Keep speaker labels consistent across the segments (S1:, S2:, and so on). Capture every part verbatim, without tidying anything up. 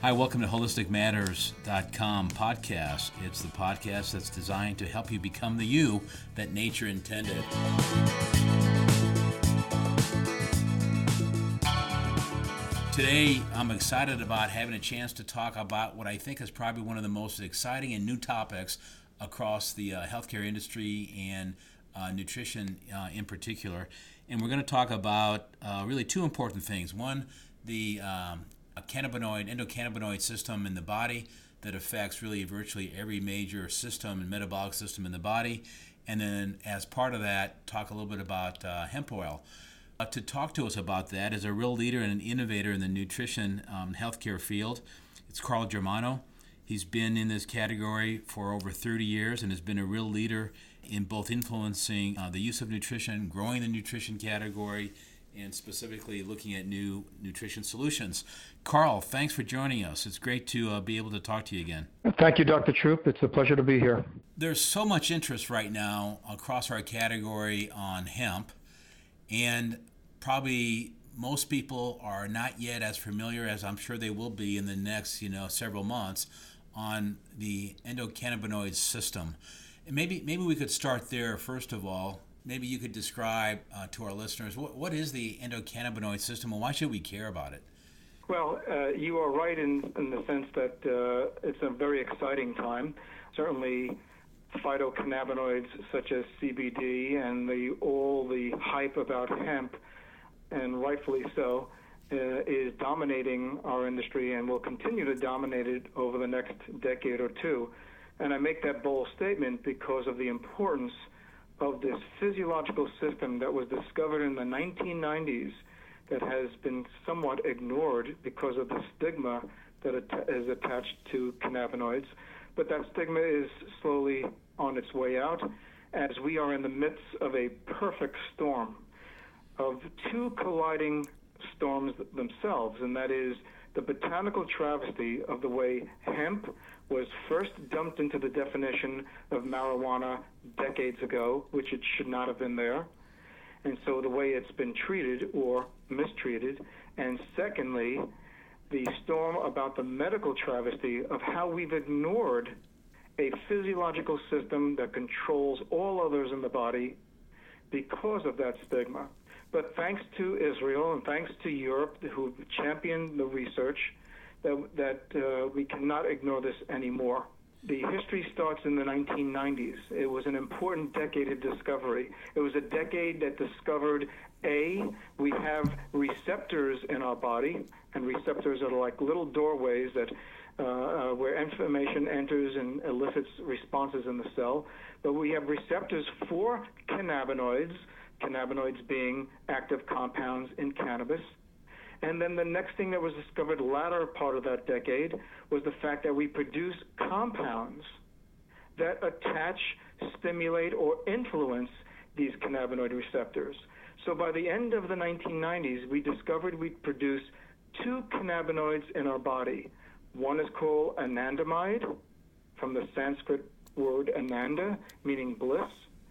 S1: Hi, welcome to holistic matters dot com podcast. It's the podcast that's designed to help you become the you that nature intended. Today, I'm excited about having a chance to talk about what I think is probably one of the most exciting and new topics across the uh, healthcare industry and uh, nutrition uh, in particular. And we're going to talk about uh, really two important things. One, the um, a cannabinoid, endocannabinoid system in the body that affects really virtually every major system and metabolic system in the body. And then as part of that, talk a little bit about uh, hemp oil. Uh, to talk to us about that is a real leader and an innovator in the nutrition um, healthcare field. It's Carl Germano. He's been in this category for over thirty years and has been a real leader in both influencing uh, the use of nutrition, growing the nutrition category, and specifically looking at new nutrition solutions. Carl, thanks for joining us. It's great to uh, be able to talk to you again.
S2: Thank you, Doctor Troop. It's a pleasure to be here.
S1: There's so much interest right now across our category on hemp, and probably most people are not yet as familiar as I'm sure they will be in the next, you know, several months on the endocannabinoid system. And maybe maybe we could start there first of all. Maybe you could describe uh, to our listeners what, what is the endocannabinoid system and why should we care about it?
S3: Well, uh, you are right in, in the sense that uh, it's a very exciting time. Certainly, phytocannabinoids such as C B D and the all the hype about hemp, and rightfully so, uh, is dominating our industry and will continue to dominate it over the next decade or two. And I make that bold statement because of the importance of this physiological system that was discovered in the nineteen nineties that has been somewhat ignored because of the stigma that is attached to cannabinoids. But that stigma is slowly on its way out as we are in the midst of a perfect storm of two colliding storms themselves, and that is the botanical travesty of the way hemp was first dumped into the definition of marijuana decades ago, which it should not have been there, and so the way it's been treated or mistreated. And secondly, the storm about the medical travesty of how we've ignored a physiological system that controls all others in the body because of that stigma. But thanks to Israel and thanks to Europe, who championed the research, that, that uh, we cannot ignore this anymore. The history starts in the nineteen nineties. It was an important decade of discovery. It was a decade that discovered, A, we have receptors in our body, and receptors are like little doorways that uh, uh, where information enters and elicits responses in the cell. But we have receptors for cannabinoids, cannabinoids being active compounds in cannabis. And then the next thing that was discovered latter part of that decade was the fact that we produce compounds that attach, stimulate, or influence these cannabinoid receptors. So by the end of the nineteen nineties, we discovered we produce two cannabinoids in our body. One is called anandamide, from the Sanskrit word ananda, meaning bliss.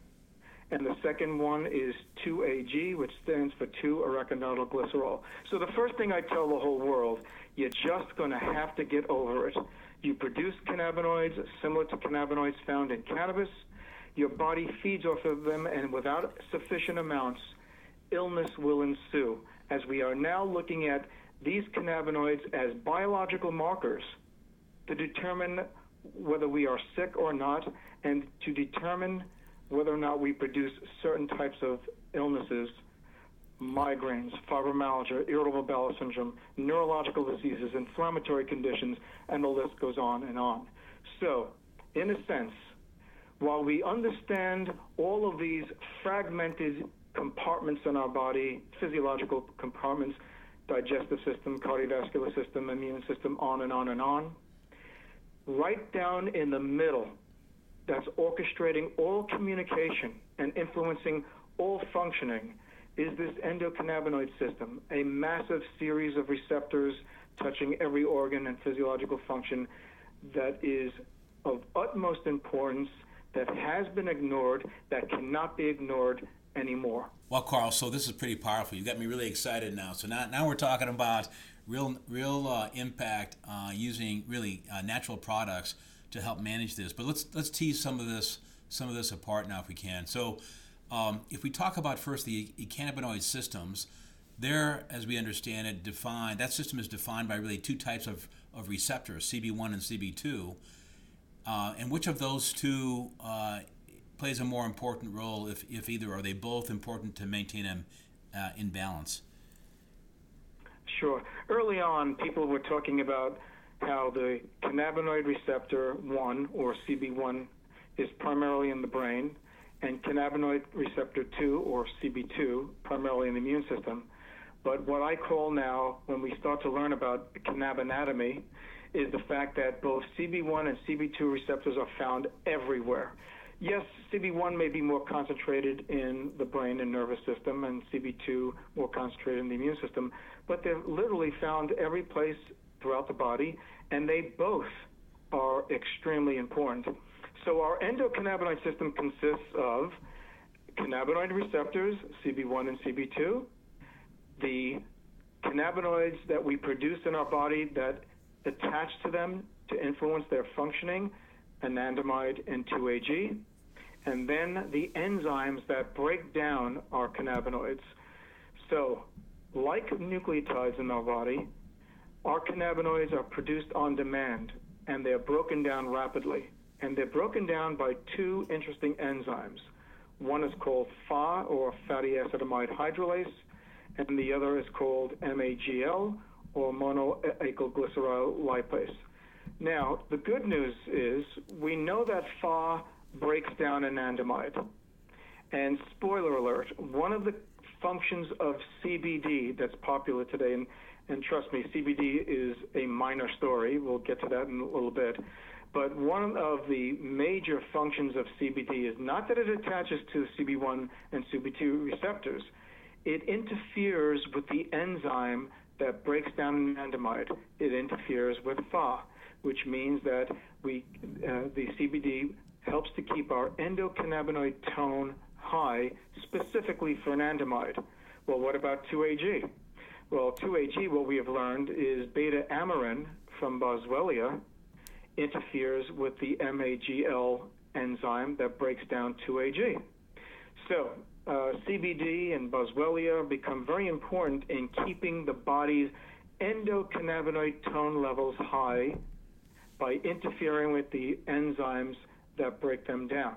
S3: And the second one is two A G, which stands for two arachidonoglycerol. So the first thing I tell the whole world, you're just going to have to get over it. You produce cannabinoids similar to cannabinoids found in cannabis. Your body feeds off of them, and without sufficient amounts, illness will ensue, as we are now looking at these cannabinoids as biological markers to determine whether we are sick or not, and to determine whether or not we produce certain types of illnesses, migraines, fibromyalgia, irritable bowel syndrome, neurological diseases, inflammatory conditions, and the list goes on and on. So, in a sense, while we understand all of these fragmented compartments in our body, physiological compartments, digestive system, cardiovascular system, immune system, on and on and on, right down in the middle, that's orchestrating all communication and influencing all functioning, is this endocannabinoid system, a massive series of receptors touching every organ and physiological function that is of utmost importance, that has been ignored, that cannot be ignored anymore.
S1: Well, Carl, so this is pretty powerful. You got me really excited now. So now, now we're talking about real real uh, impact uh, using really uh, natural products to help manage this. But let's let's tease some of this some of this apart now if we can. So um, if we talk about first the cannabinoid systems, they're, as we understand it, defined. That system is defined by really two types of, of receptors, C B one and C B two. Uh, and which of those two uh, plays a more important role, if, if either? Are they both important to maintain them uh, in balance?
S3: Sure. Early on, people were talking about how the cannabinoid receptor one, or C B one, is primarily in the brain, and cannabinoid receptor two, or C B two, primarily in the immune system. But what I call now, when we start to learn about cannabinatomy, is the fact that both C B one and C B two receptors are found everywhere. Yes, C B one may be more concentrated in the brain and nervous system, and C B two more concentrated in the immune system, but they're literally found every place throughout the body, and they both are extremely important. So our endocannabinoid system consists of cannabinoid receptors, C B one and C B two, the cannabinoids that we produce in our body that attach to them to influence their functioning, anandamide and two A G, and then the enzymes that break down our cannabinoids. So, like nucleotides in our body, our cannabinoids are produced on demand, and they're broken down rapidly. And they're broken down by two interesting enzymes. One is called F A, or fatty acetamide hydrolase, and the other is called M A G L, or monoacylglycerol lipase. Now, the good news is we know that F A breaks down anandamide. And spoiler alert, one of the functions of C B D that's popular today, and, and trust me, C B D is a minor story. We'll get to that in a little bit. But one of the major functions of C B D is not that it attaches to C B one and C B two receptors. It interferes with the enzyme that breaks down anandamide. It interferes with F A, which means that we, uh, the C B D helps to keep our endocannabinoid tone high, specifically for anandamide. Well, what about two A G? Well, two A G, what we have learned is beta-amarin from Boswellia interferes with the M A G L enzyme that breaks down two A G. So uh, C B D and Boswellia become very important in keeping the body's endocannabinoid tone levels high by interfering with the enzymes that break them down.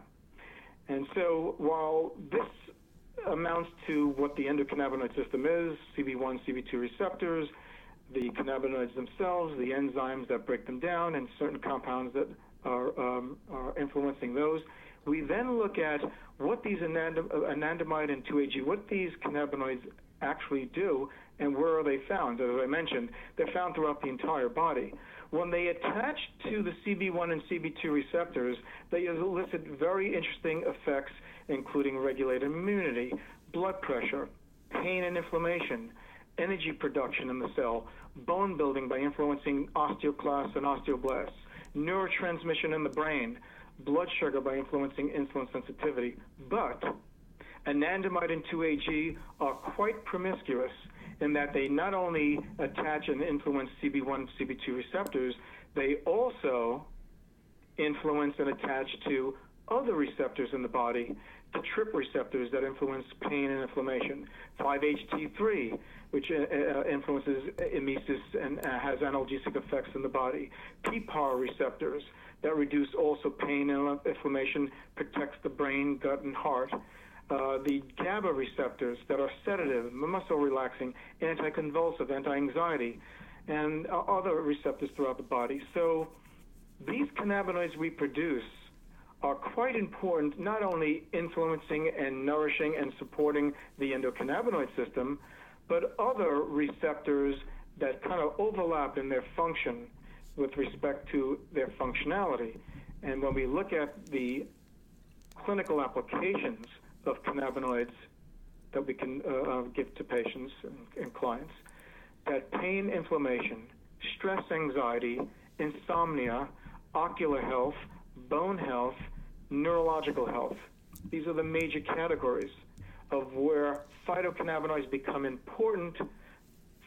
S3: And so while this amounts to what the endocannabinoid system is, C B one, C B two receptors, the cannabinoids themselves, the enzymes that break them down, and certain compounds that are, um, are influencing those, we then look at what these anandam- anandamide and two A G, what these cannabinoids actually do, and where are they found? As I mentioned, they're found throughout the entire body. When they attach to the C B one and C B two receptors, they elicit very interesting effects, including regulated immunity, blood pressure, pain and inflammation, energy production in the cell, bone building by influencing osteoclasts and osteoblasts, neurotransmission in the brain, blood sugar by influencing insulin sensitivity. But anandamide and two A G are quite promiscuous in that they not only attach and influence C B one and C B two receptors, they also influence and attach to other receptors in the body, the T R I P receptors that influence pain and inflammation, five H T three, which uh, influences emesis and uh, has analgesic effects in the body, P P A R receptors that reduce also pain and inflammation, protects the brain, gut, and heart. Uh, the GABA receptors that are sedative, muscle relaxing, anticonvulsive, anti-anxiety, and uh, other receptors throughout the body. So these cannabinoids we produce are quite important, not only influencing and nourishing and supporting the endocannabinoid system, but other receptors that kind of overlap in their function with respect to their functionality. And when we look at the clinical applications of cannabinoids that we can uh, give to patients and, and clients, that pain, inflammation, stress, anxiety, insomnia, ocular health, bone health, neurological health. These are the major categories of where phytocannabinoids become important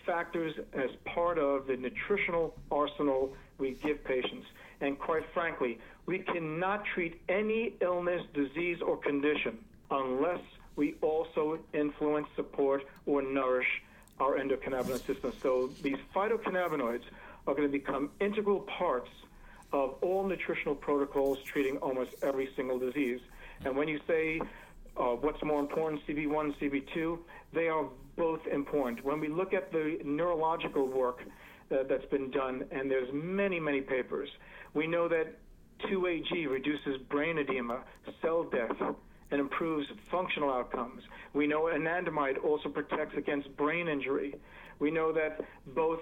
S3: factors as part of the nutritional arsenal we give patients. And quite frankly, we cannot treat any illness, disease, or condition unless we also influence, support, or nourish our endocannabinoid system. So these phytocannabinoids are going to become integral parts of all nutritional protocols treating almost every single disease. And when you say uh, what's more important, C B one, C B two, they are both important. When we look at the neurological work uh, that's been done, and there's many, many papers, we know that two A G reduces brain edema, cell death, and improves functional outcomes. We know anandamide also protects against brain injury. We know that both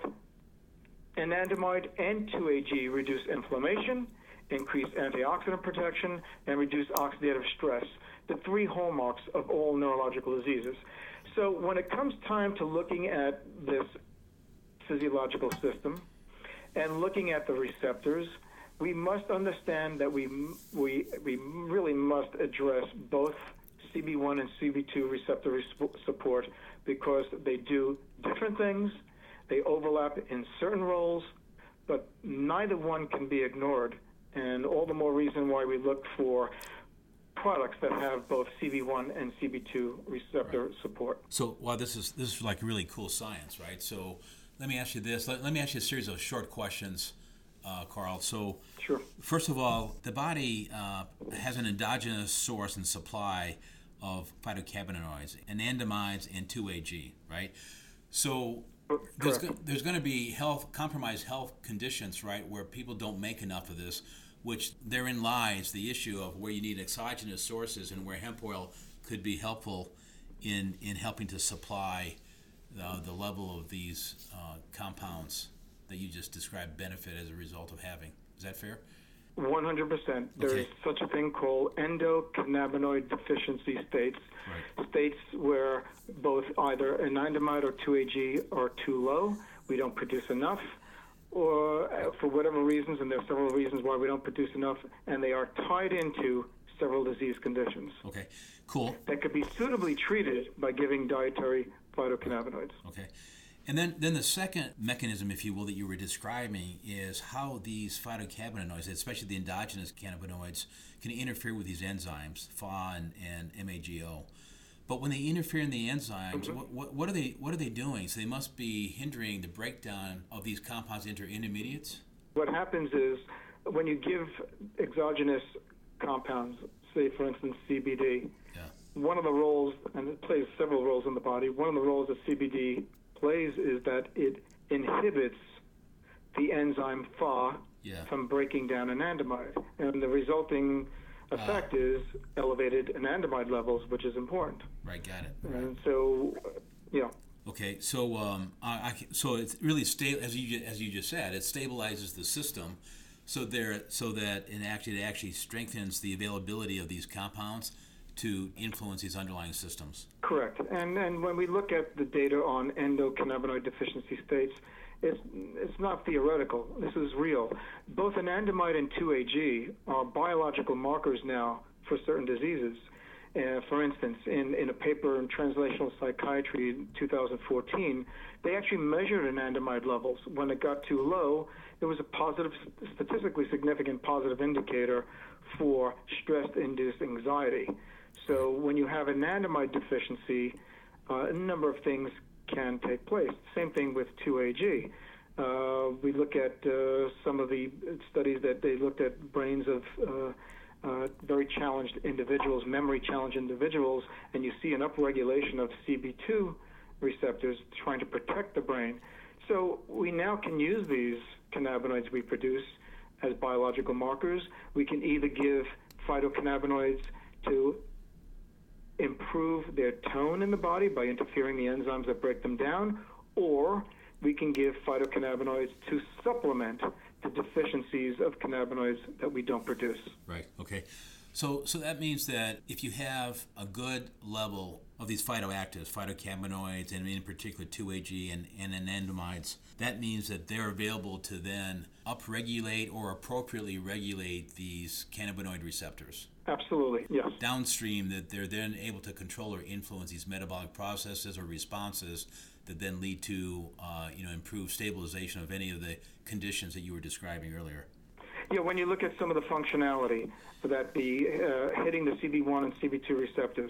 S3: anandamide and two A G reduce inflammation, increase antioxidant protection, and reduce oxidative stress, the three hallmarks of all neurological diseases. So when it comes time to looking at this physiological system and looking at the receptors, we must understand that we we we really must address both C B one and C B two receptor res- support because they do different things. They overlap in certain roles, but neither one can be ignored. And all the more reason why we look for products that have both C B one and C B two receptor
S1: right.
S3: support.
S1: So, well, this is this is like really cool science, right? So, let me ask you this. Let, let me ask you a series of short questions, uh, Carl. So,
S3: sure.
S1: First of all, the body uh, has an endogenous source and supply of phytocannabinoids, anandamides, and two A G, right? So, there's, go, there's going to be health compromised health conditions, right, where people don't make enough of this, which therein lies the issue of where you need exogenous sources and where hemp oil could be helpful in in helping to supply uh, the level of these uh, compounds that you just described benefit as a result of having. Is that fair?
S3: one hundred percent. There
S1: Okay.
S3: is such a thing called endocannabinoid deficiency states,
S1: Right.
S3: states where both either anandamide or two A G are too low, we don't produce enough, or uh, for whatever reasons, and there are several reasons why we don't produce enough, and they are tied into several disease conditions
S1: Okay, cool.
S3: that could be suitably treated by giving dietary phytocannabinoids.
S1: Okay. And then, then the second mechanism, if you will, that you were describing is how these phytocannabinoids, especially the endogenous cannabinoids, can interfere with these enzymes, F A and, and M A G O. But when they interfere in the enzymes,
S3: Mm-hmm.
S1: what, what, what are they what are they doing? So they must be hindering the breakdown of these compounds into intermediates?
S3: What happens is when you give exogenous compounds, say for instance C B D,
S1: Yeah.
S3: one of the roles, and it plays several roles in the body, one of the roles that C B D plays is that it inhibits the enzyme F A
S1: Yeah.
S3: from breaking down anandamide. And the resulting effect uh, is elevated anandamide levels, which is important.
S1: Right, got it. Right.
S3: And so, uh, you know.
S1: Okay, so um, I, I, so it's really sta- as you ju- as you just said, it stabilizes the system, so there so that it actually it actually strengthens the availability of these compounds to influence these underlying systems.
S3: Correct. And and when we look at the data on endocannabinoid deficiency states, it's it's not theoretical. This is real. Both anandamide and two A G are biological markers now for certain diseases. Uh, for instance, in, in a paper in Translational Psychiatry in two thousand fourteen, they actually measured anandamide levels. When it got too low, it was a positive, statistically significant positive indicator for stress-induced anxiety. So when you have anandamide deficiency, uh, a number of things can take place. Same thing with two A G. Uh, we look at uh, some of the studies that they looked at brains of uh, uh, very challenged individuals, memory challenged individuals, and you see an upregulation of C B two receptors trying to protect the brain. So we now can use these cannabinoids we produce as biological markers. We can either give phytocannabinoids to improve their tone in the body by interfering the enzymes that break them down, or we can give phytocannabinoids to supplement the deficiencies of cannabinoids that we don't produce.
S1: Right. Okay. So so that means that if you have a good level of these phytoactives, phytocannabinoids, and in particular two A G and, and anandamides, that means that they're available to then upregulate or appropriately regulate these cannabinoid receptors.
S3: Absolutely, yes.
S1: Downstream, that they're then able to control or influence these metabolic processes or responses that then lead to uh, you know, improved stabilization of any of the conditions that you were describing earlier.
S3: Yeah, when you look at some of the functionality that the uh, hitting the C B one and C B two receptors,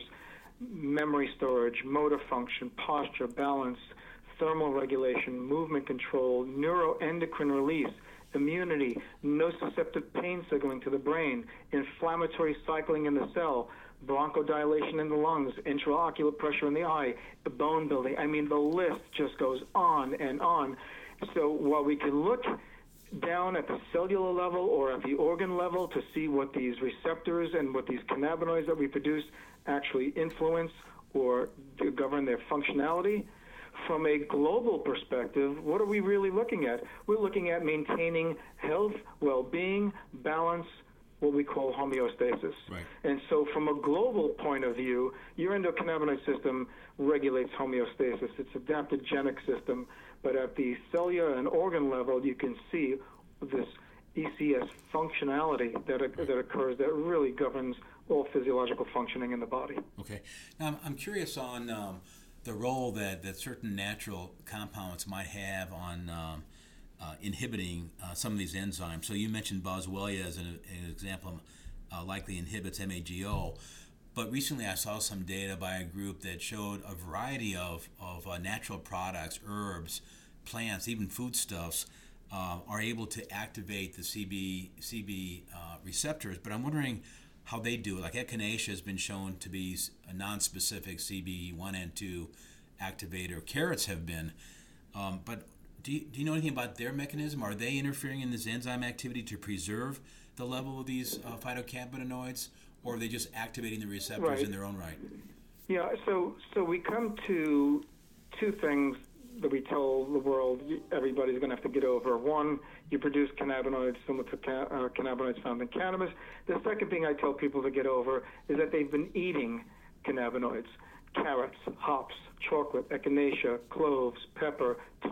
S3: memory storage, motor function, posture, balance, thermal regulation, movement control, neuroendocrine release, immunity, nociceptive pain signaling to the brain, inflammatory cycling in the cell, bronchodilation in the lungs, intraocular pressure in the eye, the bone building. I mean, the list just goes on and on. So while we can look down at the cellular level or at the organ level to see what these receptors and what these cannabinoids that we produce actually influence or govern their functionality, from a global perspective, what are we really looking at? We're looking at maintaining health, well-being, balance, what we call homeostasis.
S1: Right.
S3: And so from a global point of view, your endocannabinoid system regulates homeostasis. It's an adaptogenic system, but at the cellular and organ level, you can see this E C S functionality that, that occurs that really governs all physiological functioning in the body.
S1: Okay. Now, I'm, I'm curious on um, the role that, that certain natural compounds might have on um, uh, inhibiting uh, some of these enzymes. So you mentioned boswellia as an, an example, uh, likely inhibits M A G O. But recently I saw some data by a group that showed a variety of, of uh, natural products, herbs, plants, even foodstuffs, uh, are able to activate the C B, C B uh, receptors. But I'm wondering how they do it. Like echinacea has been shown to be a non-specific C B one and two activator. Carrots have been. Um, but do you, do you know anything about their mechanism? Are they interfering in this enzyme activity to preserve the level of these uh, phytocannabinoids, or are they just activating the receptors
S3: Right.
S1: in their own right?
S3: Yeah, so so we come to two things that we tell the world everybody's going to have to get over. One, you produce cannabinoids similar to ca- uh, cannabinoids found in cannabis. The second thing I tell people to get over is that they've been eating cannabinoids, carrots, hops, chocolate, echinacea, cloves, pepper,